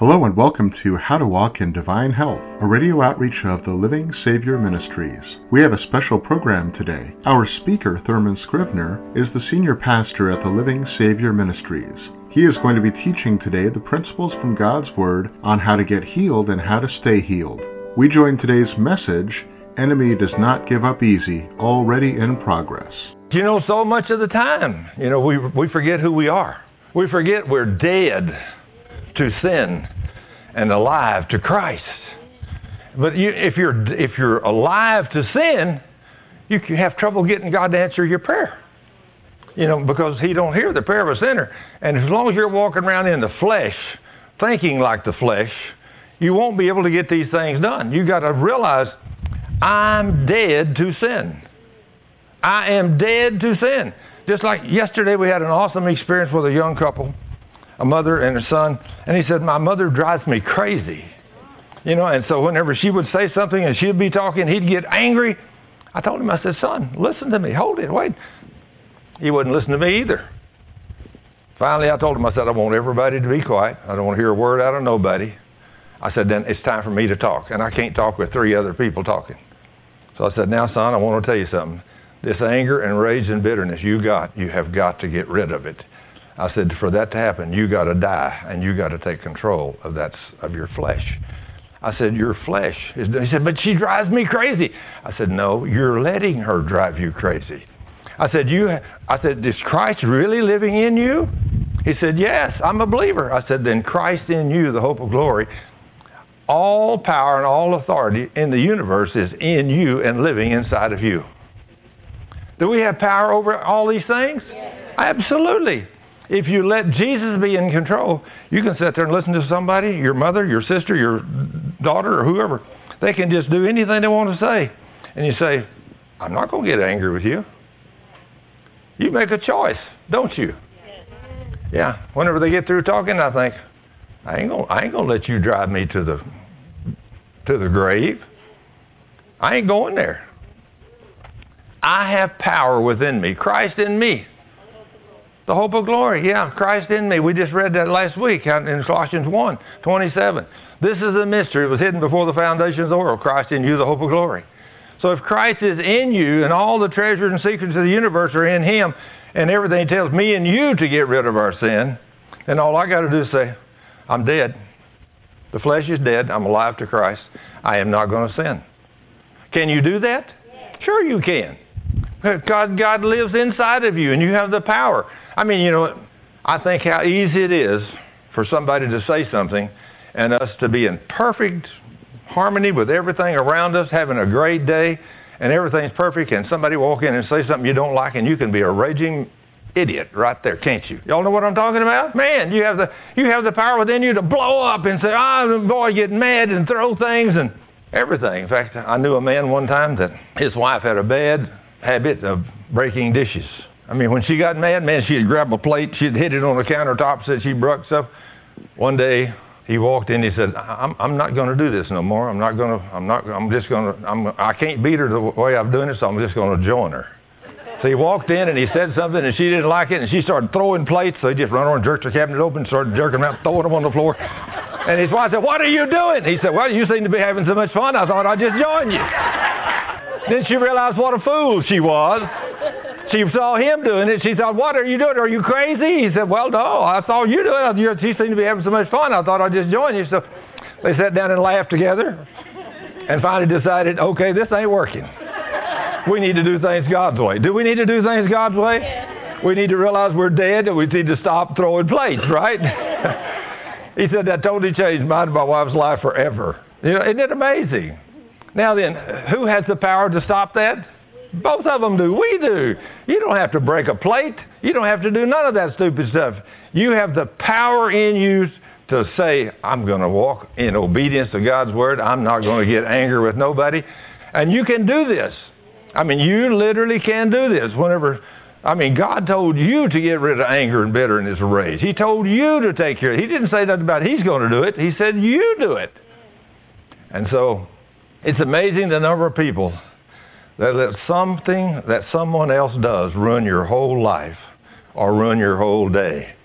Hello and welcome to How to Walk in Divine Health, a radio outreach of the Living Savior Ministries. We have a special program today. Our speaker, Thurman Scrivener, is the senior pastor at the Living Savior Ministries. He is going to be teaching today the principles from God's Word on how to get healed and how to stay healed. We join today's message, Enemy Does Not Give Up Easy, already in progress. So much of the time, we forget who we are. We forget we're dead to sin and alive to Christ. But if you're alive to sin, you can have trouble getting God to answer your prayer. Because He don't hear the prayer of a sinner. And as long as you're walking around in the flesh, thinking like the flesh, you won't be able to get these things done. You got to realize, I'm dead to sin. I am dead to sin. Just like yesterday, we had an awesome experience with a young couple, a mother and a son, and he said, my mother drives me crazy. And so whenever she would say something and she'd be talking, he'd get angry. I told him, I said, son, listen to me, hold it, wait. He wouldn't listen to me either. Finally, I told him, I said, I want everybody to be quiet. I don't want to hear a word out of nobody. I said, then it's time for me to talk, and I can't talk with 3 other people talking. So I said, now, son, I want to tell you something. This anger and rage and bitterness you have got to get rid of it. I said, for that to happen, you got to die, and you got to take control of your flesh. I said, your flesh is. He said, but she drives me crazy. I said, no, you're letting her drive you crazy. I said, is Christ really living in you? He said, yes, I'm a believer. I said, then Christ in you, the hope of glory. All power and all authority in the universe is in you and living inside of you. Do we have power over all these things? Yes. Absolutely. If you let Jesus be in control, you can sit there and listen to somebody, your mother, your sister, your daughter, or whoever. They can just do anything they want to say. And you say, I'm not going to get angry with you. You make a choice, don't you? Yeah. Whenever they get through talking, I think, I ain't going to let you drive me to the grave. I ain't going there. I have power within me, Christ in me. The hope of glory, yeah, Christ in me. We just read that last week in Colossians 1:27. This is a mystery. It was hidden before the foundations of the world. Christ in you, the hope of glory. So if Christ is in you and all the treasures and secrets of the universe are in Him and everything tells me and you to get rid of our sin, then all I got to do is say, I'm dead. The flesh is dead. I'm alive to Christ. I am not going to sin. Can you do that? Yes. Sure you can. God lives inside of you and you have the power. I mean, I think how easy it is for somebody to say something and us to be in perfect harmony with everything around us, having a great day, and everything's perfect, and somebody walk in and say something you don't like, and you can be a raging idiot right there, can't you? Y'all know what I'm talking about? Man, you have the power within you to blow up and say, boy, get mad and throw things and everything. In fact, I knew a man one time that his wife had a bad habit of breaking dishes. I mean, when she got mad, man, she'd grab a plate, she'd hit it on the countertop, said she broke stuff. One day, he walked in, he said, I'm not going to do this no more. I can't beat her the way I'm doing it, so I'm just going to join her. So he walked in and he said something and she didn't like it and she started throwing plates. So he just ran over and jerked the cabinet open and started jerking them out, throwing them on the floor. And his wife said, what are you doing? He said, well, you seem to be having so much fun, I thought I'd just join you. Then she realized what a fool she was. She saw him doing it. She thought, what are you doing? Are you crazy? He said, well, no, I saw you doing it. You seem to be having so much fun. I thought I'd just join you. So they sat down and laughed together and finally decided, okay, this ain't working. We need to do things God's way. Do we need to do things God's way? Yeah. We need to realize we're dead and we need to stop throwing plates, right? He said that totally changed my wife's life forever. Isn't it amazing? Now then, who has the power to stop that? Both of them do. We do. You don't have to break a plate. You don't have to do none of that stupid stuff. You have the power in you to say, I'm going to walk in obedience to God's word. I'm not going to get angry with nobody. And you can do this. I mean, you literally can do this God told you to get rid of anger and bitterness and rage. He told you to take care of it. He didn't say nothing about He's going to do it. He said you do it. And so it's amazing the number of people that let something that someone else does ruin your whole life or ruin your whole day.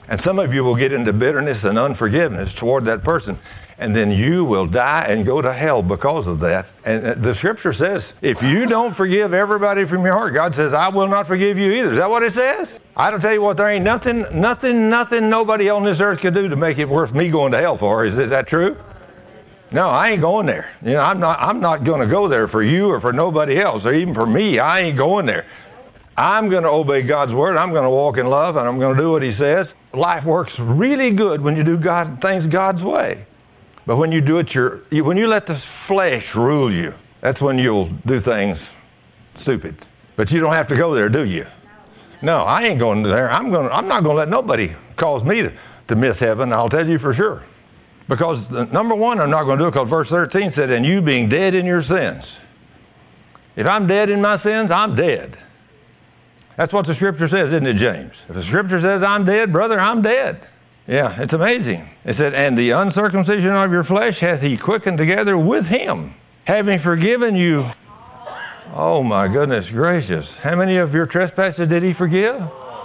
And some of you will get into bitterness and unforgiveness toward that person. And then you will die and go to hell because of that. And the scripture says, if you don't forgive everybody from your heart, God says, I will not forgive you either. Is that what it says? I don't tell you what, there ain't nothing nobody on this earth can do to make it worth me going to hell for. Is that true? No, I ain't going there. You know, I'm not going to go there for you or for nobody else, or even for me. I ain't going there. I'm going to obey God's word. I'm going to walk in love, and I'm going to do what He says. Life works really good when you do things God's way. But when you do it, when you let the flesh rule you, that's when you'll do things stupid. But you don't have to go there, do you? No, I ain't going there. I'm not going to let nobody cause me to miss heaven. I'll tell you for sure. Because number one, I'm not going to do it because verse 13 said, and you being dead in your sins. If I'm dead in my sins, I'm dead. That's what the scripture says, isn't it, James? If the scripture says I'm dead, brother, I'm dead. Yeah, it's amazing. It said, and the uncircumcision of your flesh hath He quickened together with Him, having forgiven you. Oh my goodness gracious. How many of your trespasses did He forgive?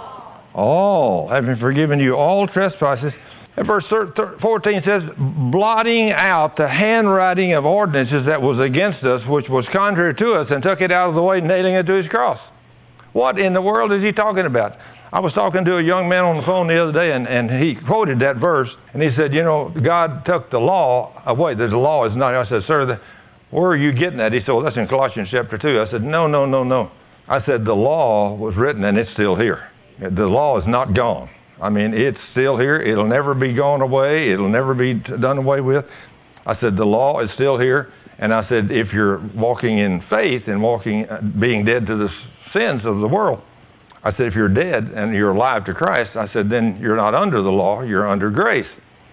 All. Having forgiven you all trespasses. And verse 14 says, blotting out the handwriting of ordinances that was against us, which was contrary to us, and took it out of the way, nailing it to His cross. What in the world is he talking about? I was talking to a young man on the phone the other day, and he quoted that verse, and he said, you know, God took the law away. The law is not. I said, sir, where are you getting that? He said, well, that's in Colossians chapter 2. I said, no. I said, the law was written, and it's still here. The law is not gone. I mean, it's still here. It'll never be gone away. It'll never be done away with. I said, the law is still here. And I said, if you're walking in faith and being dead to the sins of the world, I said, if you're dead and you're alive to Christ, I said, then you're not under the law, you're under grace.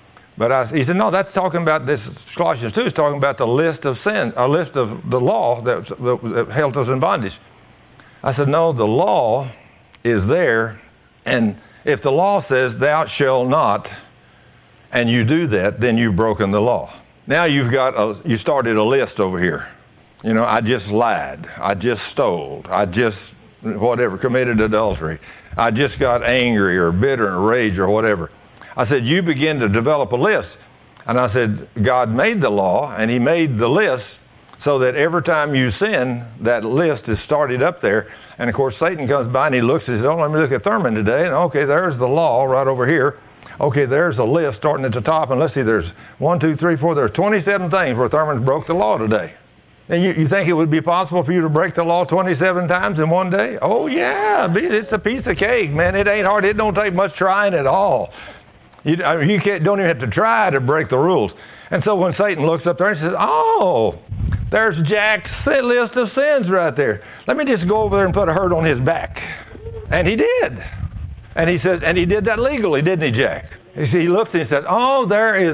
But he said, no, that's talking about this. Colossians 2 is talking about the list of sin, a list of the law that held us in bondage. I said, no, the law is there. And if the law says thou shalt not, and you do that, then you've broken the law. Now you started a list over here. You know, I just lied. I just stole. I just committed adultery. I just got angry or bitter or rage or whatever. I said, you begin to develop a list. And I said, God made the law and He made the list so that every time you sin, that list is started up there. And of course, Satan comes by and he looks and says, oh, let me look at Thurman today. And okay, there's the law right over here. Okay, there's a list starting at the top. And let's see, there's 1, 2, 3, 4, there's 27 things where Thurman's broke the law today. And you think it would be possible for you to break the law 27 times in one day? Oh, yeah. It's a piece of cake, man. It ain't hard. It don't take much trying at all. You don't even have to try to break the rules. And so when Satan looks up there and says, oh, there's Jack's list of sins right there. Let me just go over there and put a hurt on his back. And he did. And he says, and he did that legally, didn't he, Jack? He looks and he says, oh, there's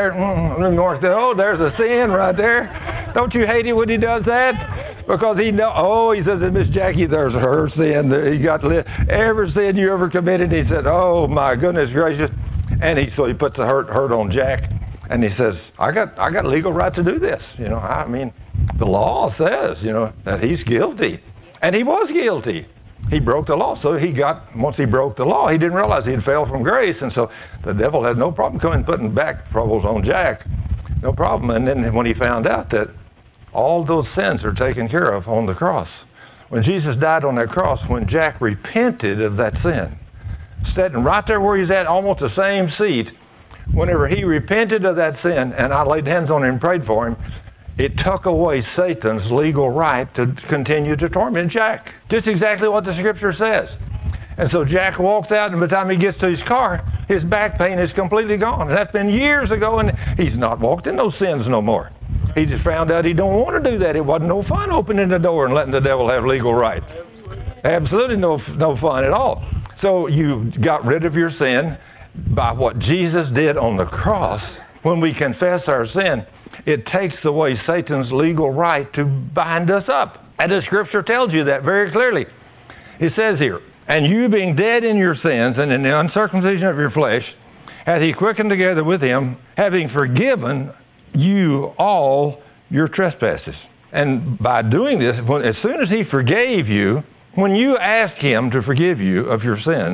a sin right there. Don't you hate it when he does that? Because he says, Miss Jackie, there's her sin. He got every sin you ever committed. He said, oh my goodness gracious. And so he puts the hurt on Jack. And he says, I got legal right to do this. You know, I mean, the law says, you know, that he's guilty. And he was guilty. He broke the law. So once he broke the law, he didn't realize he had fell from grace. And so the devil had no problem coming and putting back troubles on Jack. No problem. And then when he found out that all those sins are taken care of on the cross, when Jesus died on that cross, when Jack repented of that sin, sitting right there where he's at, almost the same seat, whenever he repented of that sin, and I laid hands on him and prayed for him, it took away Satan's legal right to continue to torment Jack. Just exactly what the scripture says. And so Jack walks out, and by the time he gets to his car, his back pain is completely gone. And that's been years ago, and he's not walked in those sins no more. He just found out he don't want to do that. It wasn't no fun opening the door and letting the devil have legal right. Absolutely no fun at all. So you got rid of your sin by what Jesus did on the cross. When we confess our sin, it takes away Satan's legal right to bind us up. And the scripture tells you that very clearly. It says here, and you being dead in your sins and in the uncircumcision of your flesh, hath He quickened together with Him, having forgiven you all your trespasses. And by doing this, as soon as He forgave you, when you ask Him to forgive you of your sins,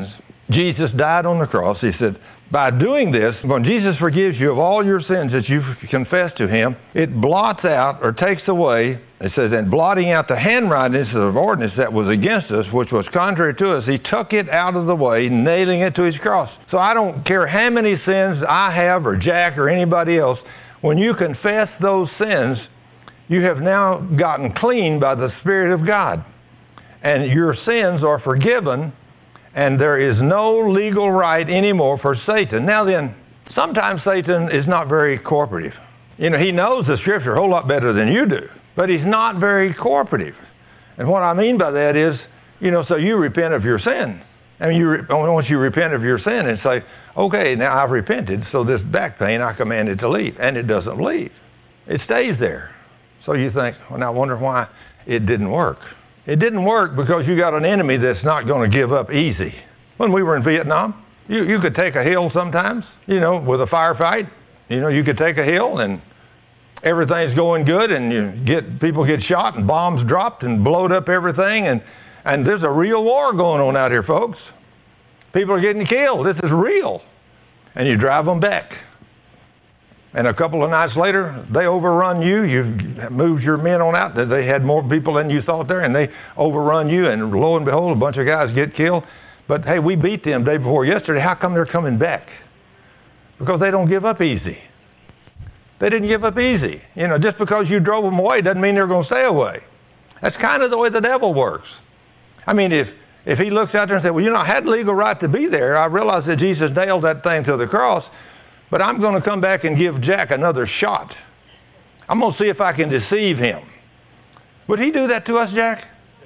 Jesus died on the cross. He said, by doing this, when Jesus forgives you of all your sins that you've confessed to Him, it blots out or takes away, it says, and blotting out the handwriting of ordinance that was against us, which was contrary to us, He took it out of the way, nailing it to His cross. So I don't care how many sins I have or Jack or anybody else, when you confess those sins, you have now gotten clean by the Spirit of God. And your sins are forgiven, and there is no legal right anymore for Satan. Now then, sometimes Satan is not very cooperative. You know, he knows the Scripture a whole lot better than you do, but he's not very cooperative. And what I mean by that is, you know, so you repent of your sin. I mean, once you repent of your sin and say, okay, now I've repented, so this back pain I command it to leave. And it doesn't leave. It stays there. So you think, well, now I wonder why it didn't work. It didn't work because you got an enemy that's not going to give up easy. When we were in Vietnam, you could take a hill sometimes, you know, with a firefight. You know, you could take a hill and everything's going good and people get shot and bombs dropped and blowed up everything. And there's a real war going on out here, folks. People are getting killed. This is real. And you drive them back. And a couple of nights later, they overrun you. You've moved your men on out. They had more people than you thought there, and they overrun you. And lo and behold, a bunch of guys get killed. But hey, we beat them day before yesterday. How come they're coming back? Because they don't give up easy. They didn't give up easy. You know, just because you drove them away doesn't mean they're going to stay away. That's kind of the way the devil works. I mean, if he looks out there and says, well, you know, I had legal right to be there. I realized that Jesus nailed that thing to the cross. But I'm going to come back and give Jack another shot. I'm going to see if I can deceive him. Would he do that to us, Jack?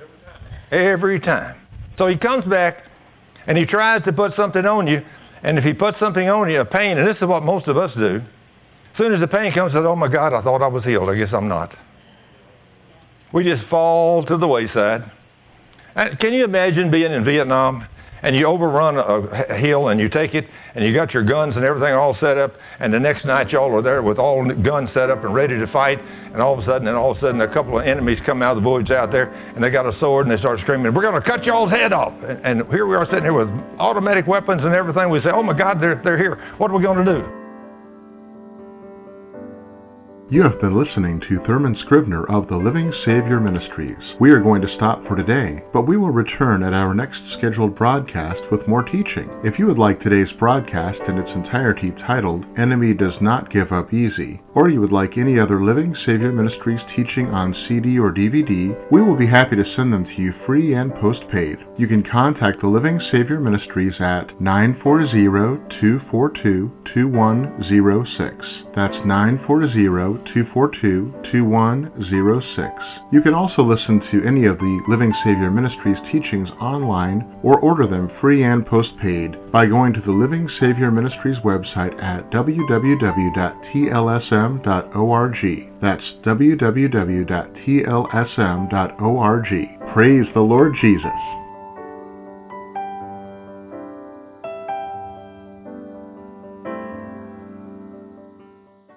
Every time. So he comes back and he tries to put something on you. And if he puts something on you, a pain, and this is what most of us do, as soon as the pain comes, I say, oh my God, I thought I was healed. I guess I'm not. We just fall to the wayside. And can you imagine being in Vietnam? And you overrun a hill and you take it and you got your guns and everything all set up, and the next night y'all are there with all guns set up and ready to fight, and all of a sudden a couple of enemies come out of the woods out there and they got a sword and they start screaming, we're going to cut y'all's head off. And here we are sitting here with automatic weapons and everything. We say, oh my God, they're here. What are we going to do? You have been listening to Thurman Scrivener of the Living Savior Ministries. We are going to stop for today, but we will return at our next scheduled broadcast with more teaching. If you would like today's broadcast in its entirety titled, Enemy Does Not Give Up Easy, or you would like any other Living Savior Ministries teaching on CD or DVD, we will be happy to send them to you free and postpaid. You can contact the Living Savior Ministries at 940-242-2106. That's 940-242-2106. You can also listen to any of the Living Savior Ministries teachings online or order them free and postpaid by going to the Living Savior Ministries website at www.tlsm.org. That's www.tlsm.org. Praise the Lord Jesus.